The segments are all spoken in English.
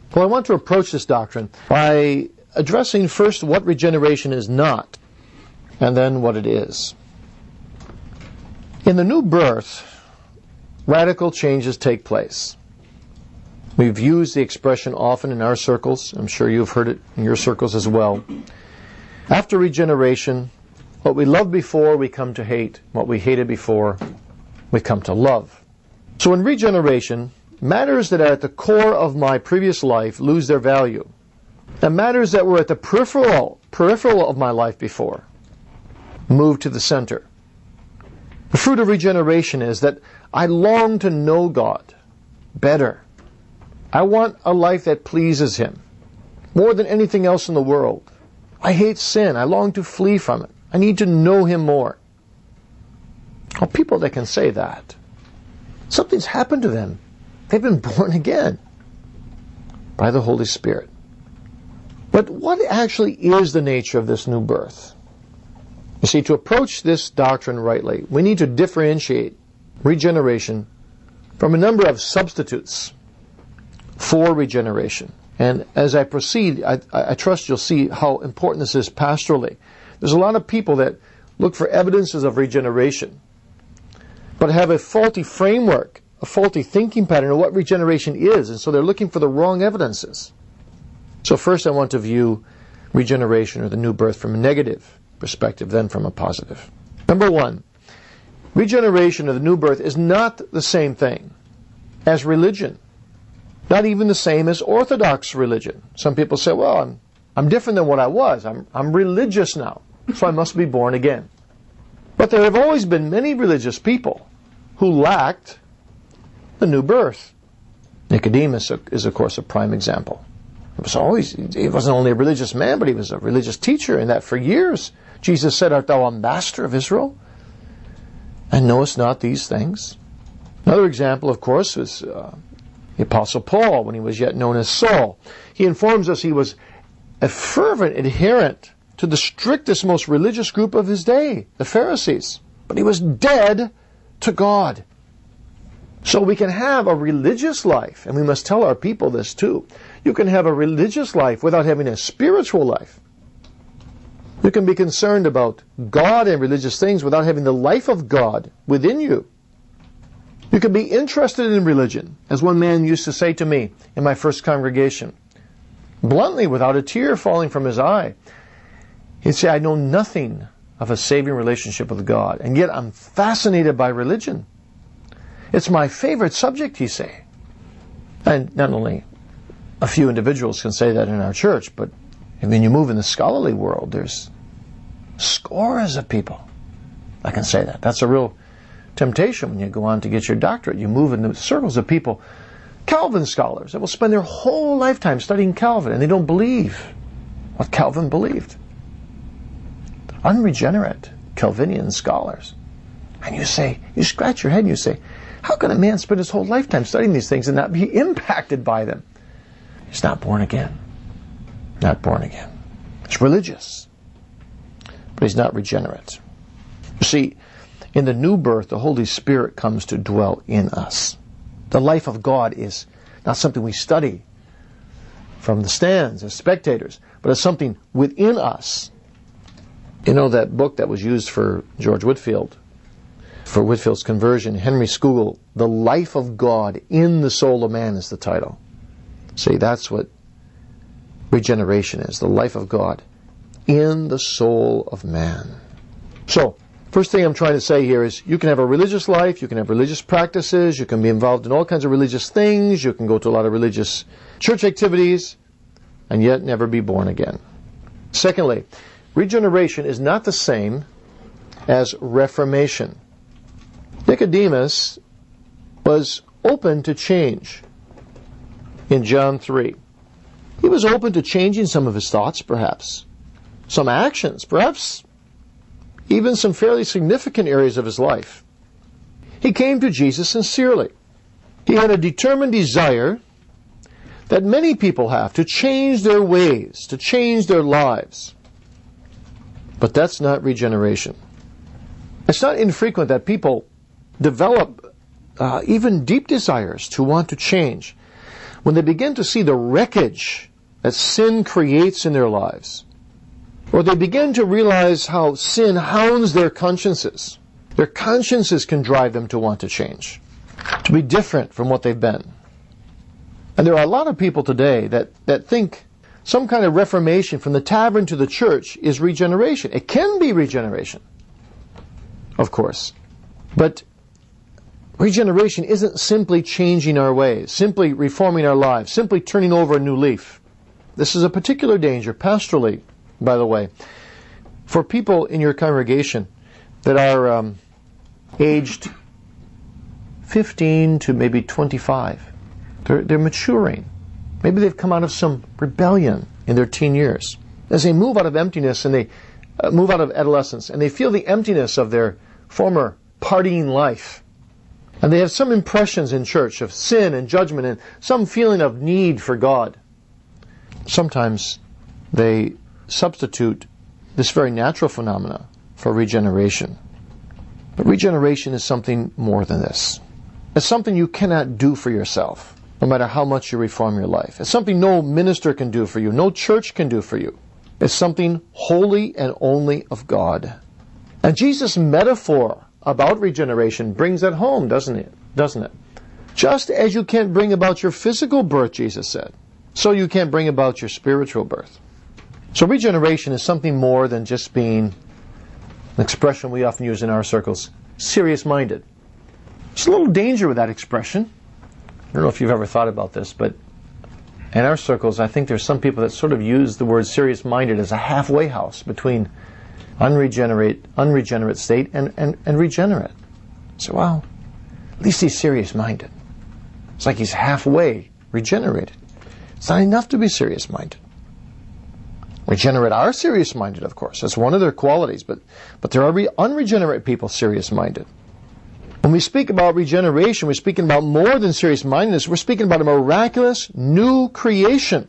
Well, I want to approach this doctrine by addressing first what regeneration is not, and then what it is. In the new birth, radical changes take place. We've used the expression often in our circles. I'm sure you've heard it in your circles as well. After regeneration, what we loved before, we come to hate. What we hated before, we come to love. So in regeneration, matters that are at the core of my previous life lose their value. And matters that were at the peripheral of my life before move to the center. The fruit of regeneration is that I long to know God better. I want a life that pleases Him more than anything else in the world. I hate sin. I long to flee from it. I need to know Him more. Well, people that can say that, something's happened to them. They've been born again by the Holy Spirit. But what actually is the nature of this new birth? You see, to approach this doctrine rightly, we need to differentiate regeneration from a number of substitutes for regeneration. And as I proceed, I trust you'll see how important this is pastorally. There's a lot of people that look for evidences of regeneration, but have a faulty framework, a faulty thinking pattern of what regeneration is, and so they're looking for the wrong evidences. So first I want to view regeneration or the new birth from a negative perspective, then from a positive. Number one, regeneration or the new birth is not the same thing as religion. Not even the same as Orthodox religion. Some people say, well, I'm different than what I was. I'm religious now, so I must be born again. But there have always been many religious people who lacked the new birth. Nicodemus is, of course, a prime example. He wasn't only a religious man, but he was a religious teacher, and that for years Jesus said, art thou a master of Israel, and knowest not these things? Another example, of course, is the Apostle Paul, when he was yet known as Saul. He informs us he was a fervent adherent to the strictest, most religious group of his day, the Pharisees. But he was dead to God. So we can have a religious life, and we must tell our people this too. You can have a religious life without having a spiritual life. You can be concerned about God and religious things without having the life of God within you. You can be interested in religion, as one man used to say to me in my first congregation, bluntly, without a tear falling from his eye. He'd say, I know nothing of a saving relationship with God, and yet I'm fascinated by religion. It's my favorite subject, he say. And not only a few individuals can say that in our church, but when you move in the scholarly world, there's scores of people that can say that. That's a real temptation when you go on to get your doctorate. You move in the circles of people, Calvin scholars, that will spend their whole lifetime studying Calvin, and they don't believe what Calvin believed. Unregenerate Calvinian scholars. And you say, you scratch your head and you say, how can a man spend his whole lifetime studying these things and not be impacted by them? He's not born again. Not born again. He's religious, but he's not regenerate. You see, in the new birth, the Holy Spirit comes to dwell in us. The life of God is not something we study from the stands as spectators, but it's something within us. You know that book that was used for George Whitefield, for Whitefield's conversion, Henry Scougal, The Life of God in the Soul of Man is the title. See, that's what regeneration is, the life of God in the soul of man. So, first thing I'm trying to say here is you can have a religious life, you can have religious practices, you can be involved in all kinds of religious things, you can go to a lot of religious church activities, and yet never be born again. Secondly, regeneration is not the same as reformation. Nicodemus was open to change in John 3. He was open to changing some of his thoughts, perhaps, some actions, perhaps even some fairly significant areas of his life. He came to Jesus sincerely. He had a determined desire that many people have to change their ways, to change their lives. But that's not regeneration. It's not infrequent that people develop even deep desires to want to change. when they begin to see the wreckage that sin creates in their lives, or they begin to realize how sin hounds their consciences can drive them to want to change, to be different from what they've been. And there are a lot of people today that think some kind of reformation from the tavern to the church is regeneration. It can be regeneration, of course. But regeneration isn't simply changing our ways, simply reforming our lives, simply turning over a new leaf. This is a particular danger, pastorally, by the way, for people in your congregation that are aged 15 to maybe 25. They're maturing. Maybe they've come out of some rebellion in their teen years. As they move out of emptiness and they move out of adolescence and they feel the emptiness of their former partying life, and they have some impressions in church of sin and judgment and some feeling of need for God, sometimes they substitute this very natural phenomena for regeneration. But regeneration is something more than this. It's something you cannot do for yourself, no matter how much you reform your life. It's something no minister can do for you, no church can do for you. It's something wholly and only of God. And Jesus' metaphor about regeneration brings that home, doesn't it? Just as you can't bring about your physical birth, Jesus said, so you can't bring about your spiritual birth. So regeneration is something more than just being an expression we often use in our circles, serious-minded. There's a little danger with that expression. I don't know if you've ever thought about this, but in our circles, I think there's some people that sort of use the word serious-minded as a halfway house between unregenerate state and regenerate. So, well, at least he's serious-minded. It's like he's halfway regenerated. It's not enough to be serious-minded. Regenerate are serious-minded, of course. That's one of their qualities, but there are unregenerate people serious-minded. When we speak about regeneration, we're speaking about more than serious-mindedness. We're speaking about a miraculous new creation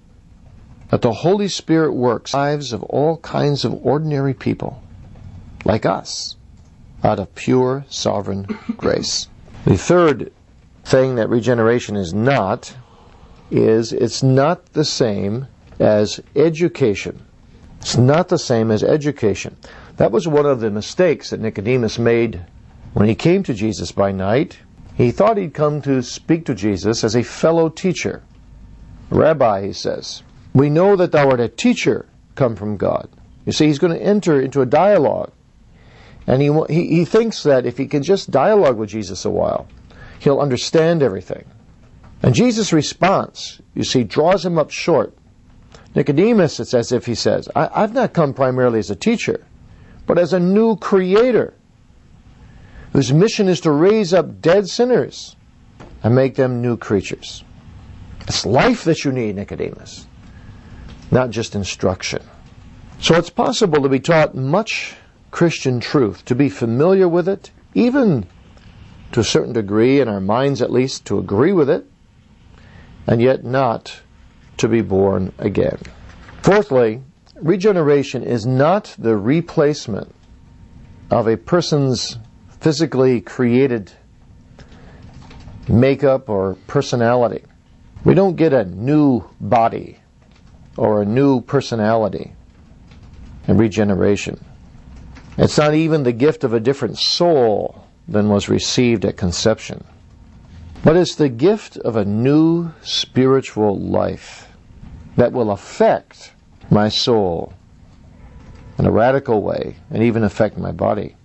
that the Holy Spirit works in the lives of all kinds of ordinary people, like us, out of pure, sovereign grace. The third thing that regeneration is not is it's not the same as education. It's not the same as education. That was one of the mistakes that Nicodemus made when he came to Jesus by night. He thought he'd come to speak to Jesus as a fellow teacher. Rabbi, he says, we know that thou art a teacher come from God. You see, he's going to enter into a dialogue. And he thinks that if he can just dialogue with Jesus a while, he'll understand everything. And Jesus' response, you see, draws him up short. Nicodemus, it's as if he says, I've not come primarily as a teacher, but as a new creator, whose mission is to raise up dead sinners and make them new creatures. It's life that you need, Nicodemus, not just instruction. So it's possible to be taught much Christian truth, to be familiar with it, even to a certain degree, in our minds at least, to agree with it, and yet not to be born again. Fourthly, regeneration is not the replacement of a person's physically created makeup or personality. We don't get a new body or a new personality in regeneration. It's not even the gift of a different soul than was received at conception. But it's the gift of a new spiritual life that will affect my soul in a radical way and even affect my body.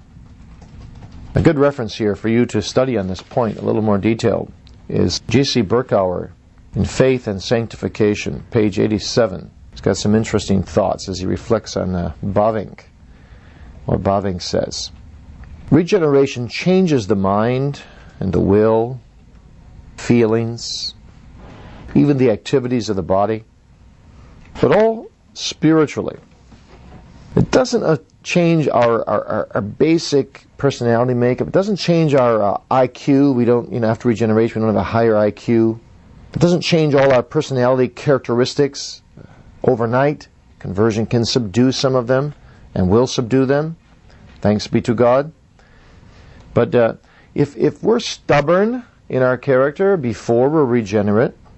A good reference here for you to study on this point, a little more detailed, is J.C. Berkouwer in Faith and Sanctification, page 87. He's got some interesting thoughts as he reflects on Bavinck, what Bavinck says. Regeneration changes the mind and the will, feelings, even the activities of the body, but all spiritually. It doesn't change our basic personality makeup. It doesn't change our IQ. We don't, after regeneration, we don't have a higher IQ. It doesn't change all our personality characteristics overnight. Conversion can subdue some of them and will subdue them. Thanks be to God. But if we're stubborn in our character before we're regenerate,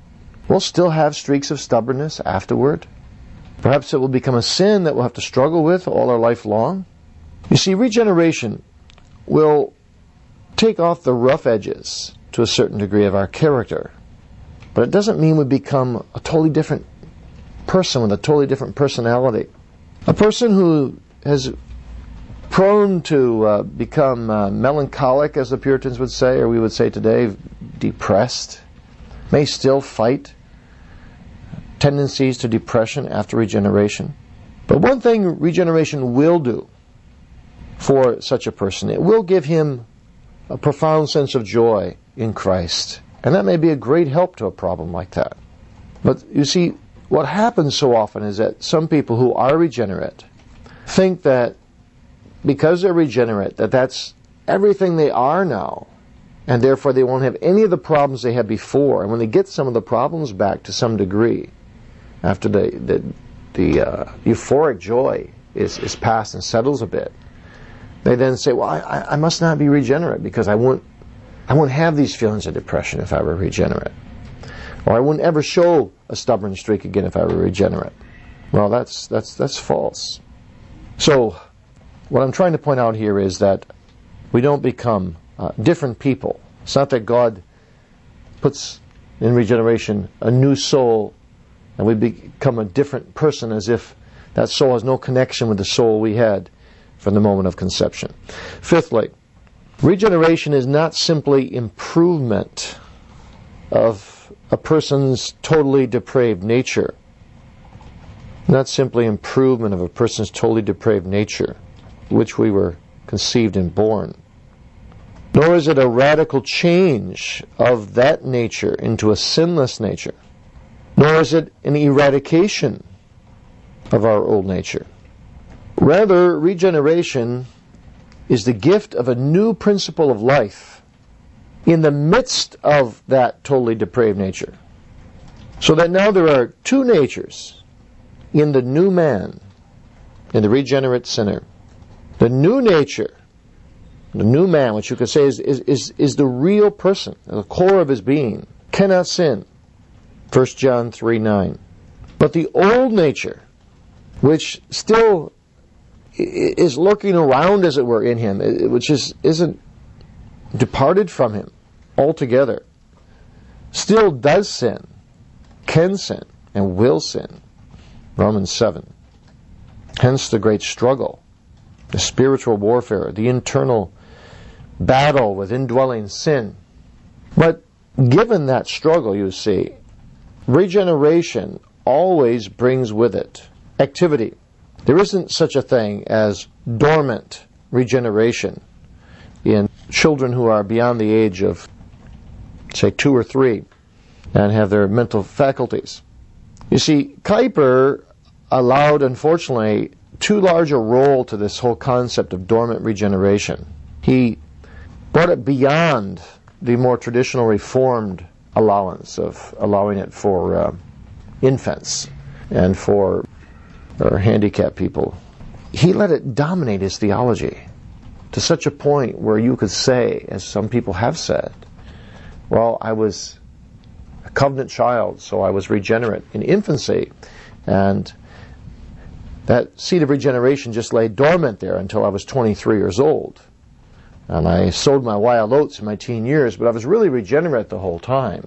We'll still have streaks of stubbornness afterward. Perhaps it will become a sin that we'll have to struggle with all our life long. You see, regeneration will take off the rough edges to a certain degree of our character. But it doesn't mean we become a totally different person with a totally different personality. A person who is prone to become melancholic, as the Puritans would say, or we would say today, depressed, may still fight tendencies to depression after regeneration. But one thing regeneration will do for such a person, it will give him a profound sense of joy in Christ. And that may be a great help to a problem like that. But you see, what happens so often is that some people who are regenerate think that because they're regenerate, that that's everything they are now, and therefore they won't have any of the problems they had before. And when they get some of the problems back to some degree, after the euphoric joy is past and settles a bit, they then say, well, I must not be regenerate because I won't have these feelings of depression if I were regenerate. Or I wouldn't ever show a stubborn streak again if I were regenerate. Well, that's false. So, what I'm trying to point out here is that we don't become different people. It's not that God puts in regeneration a new soul and we become a different person as if that soul has no connection with the soul we had from the moment of conception. Fifthly, regeneration is not simply improvement of a person's totally depraved nature. Not simply improvement of a person's totally depraved nature, which we were conceived and born. Nor is it a radical change of that nature into a sinless nature. Nor is it an eradication of our old nature. Rather, regeneration is the gift of a new principle of life in the midst of that totally depraved nature. So that now there are two natures in the new man, in the regenerate sinner. The new nature, the new man, which you could say is the real person, the core of his being, cannot sin. 1 John 3:9. But the old nature, which still is lurking around, as it were, in him, which isn't departed from him altogether, still does sin, can sin, and will sin. Romans 7. Hence the great struggle, the spiritual warfare, the internal battle with indwelling sin. But given that struggle, you see, regeneration always brings with it activity. There isn't such a thing as dormant regeneration in children who are beyond the age of, say, 2 or 3 and have their mental faculties. You see, Kuyper allowed, unfortunately, too large a role to this whole concept of dormant regeneration. He brought it beyond the more traditional Reformed allowance of allowing it for infants and for handicapped people. He let it dominate his theology to such a point where you could say, as some people have said, well, I was a covenant child, so I was regenerate in infancy, and that seed of regeneration just lay dormant there until I was 23 years old. And I sowed my wild oats in my teen years, but I was really regenerate the whole time.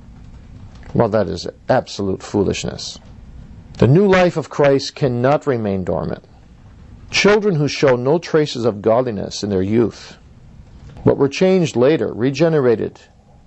Well, that is absolute foolishness. The new life of Christ cannot remain dormant. Children who show no traces of godliness in their youth, but were changed later, were regenerated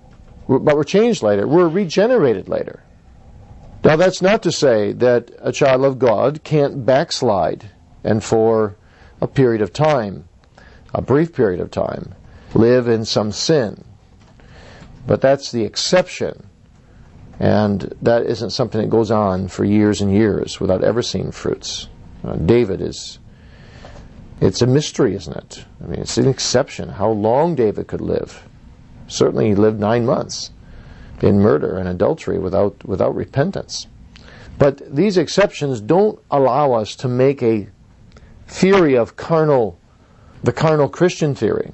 later. Now, that's not to say that a child of God can't backslide and for a period of time, a brief period of time, live in some sin. But that's the exception. And that isn't something that goes on for years and years without ever seeing fruits. David it's a mystery, isn't it? I mean, it's an exception how long David could live. Certainly he lived 9 months in murder and adultery without repentance. But these exceptions don't allow us to make a theory of the carnal Christian theory,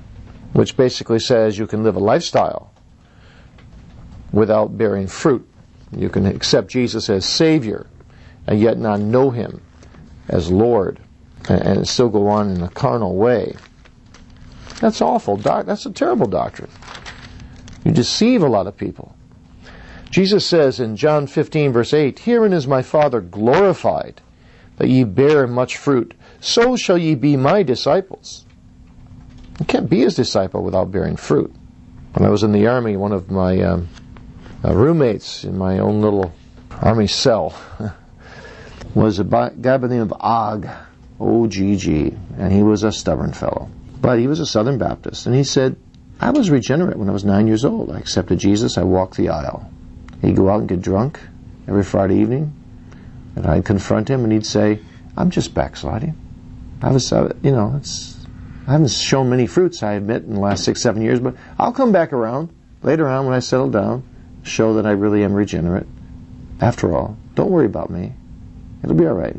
which basically says you can live a lifestyle without bearing fruit You can accept Jesus as Savior and yet not know Him as Lord and still go on in a carnal way. That's awful. That's a terrible doctrine. You deceive a lot of people. Jesus says in John 15, verse 8, "Herein is my Father glorified, that ye bear much fruit. So shall ye be my disciples." You can't be His disciple without bearing fruit. When I was in the Army, one of my roommates in my own little Army cell was a guy by the name of Og, O-G-G, and he was a stubborn fellow. But he was a Southern Baptist, and he said, "I was regenerate when I was 9 years old. I accepted Jesus, I walked the aisle." He'd go out and get drunk every Friday evening, and I'd confront him, and he'd say, "I'm just backsliding. I haven't shown many fruits, I admit, in the last 6-7 years, but I'll come back around later on when I settle down, show that I really am regenerate. After all, don't worry about me. It'll be all right."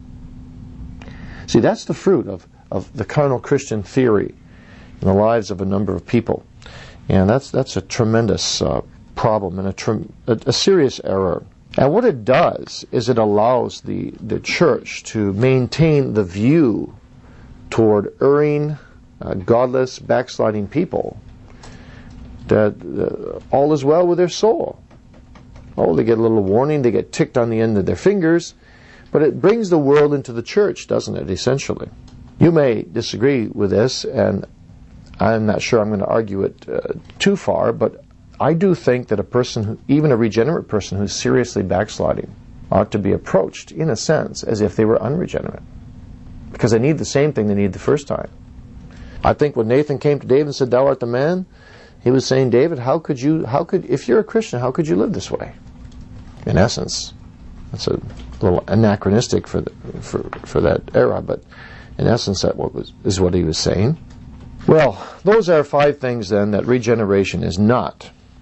See, that's the fruit of the carnal Christian theory in the lives of a number of people. And that's a tremendous problem and a serious error. And what it does is it allows the church to maintain the view toward erring, godless, backsliding people that all is well with their soul. Oh, they get a little warning, they get ticked on the end of their fingers, but it brings the world into the church, doesn't it, essentially? You may disagree with this, and I'm not sure I'm going to argue it too far, but I do think that a person, even a regenerate person who's seriously backsliding, ought to be approached, in a sense, as if they were unregenerate. Because they need the same thing they need the first time. I think when Nathan came to David and said, "Thou art the man," he was saying, "David, if you're a Christian, how could you live this way?" In essence, that's a little anachronistic for that era, but in essence, that is what he was saying. Well, those are 5 things then that regeneration is not.